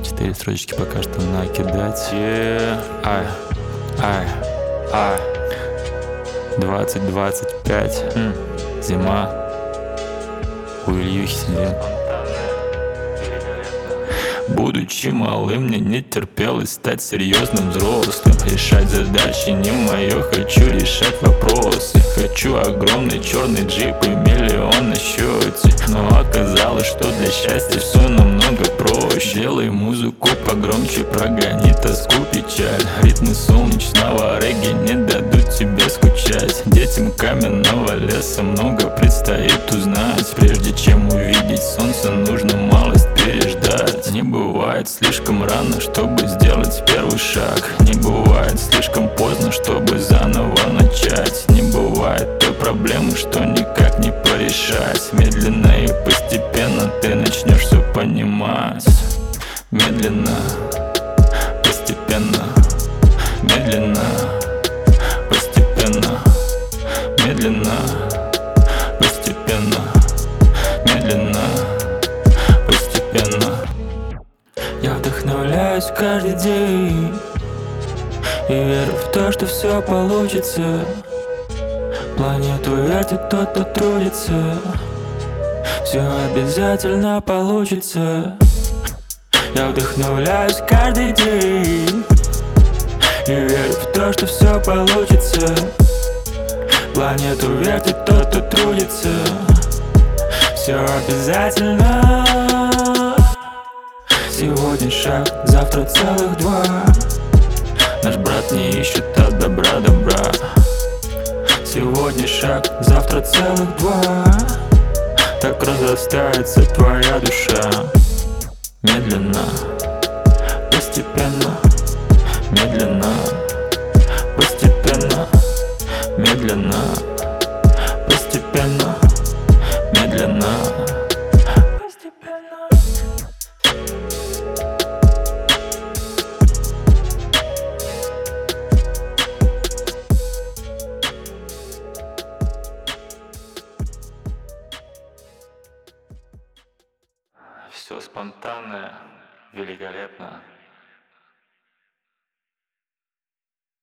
4 строчки пока что накидать. 20-25. Зима. У Ильюхи сидим. Будучи малым, мне не терпелось стать серьезным взрослым. Решать задачи не мое, хочу решать вопросы. Хочу огромный черный джип и миллион на счете. Но оказалось, что для счастья все намного проще. Делай музыку погромче, прогони тоску, печаль. Ритмы солнечного регги не дадут тебе скучать. Детям каменного леса много предстоит узнать. Прежде чем увидеть солнце, нужно малость переждать. Не бывает слишком рано, чтобы сделать первый шаг. Не бывает слишком поздно, чтобы заново начать. Не бывает той проблемы, что никак не порешать. Медленно и постепенно ты начнешь все понимать. Медленно, постепенно. Медленно, постепенно. Медленно, постепенно. Медленно, постепенно. Я вдохновляюсь каждый день и верю в то, что все получится. Планету вертит тот, кто трудится. Все обязательно получится. Я вдохновляюсь каждый день и верю в то, что все получится. Планету вертит тот, кто трудится. Все обязательно. Сегодня шаг, завтра целых два. Наш брат не ищет от добра добра. Сегодня шаг, завтра целых два. Так разрастается твоя душа. Медленно, постепенно. Медленно, постепенно. Медленно, постепенно. Медленно, постепенно. Все спонтанное, великолепно.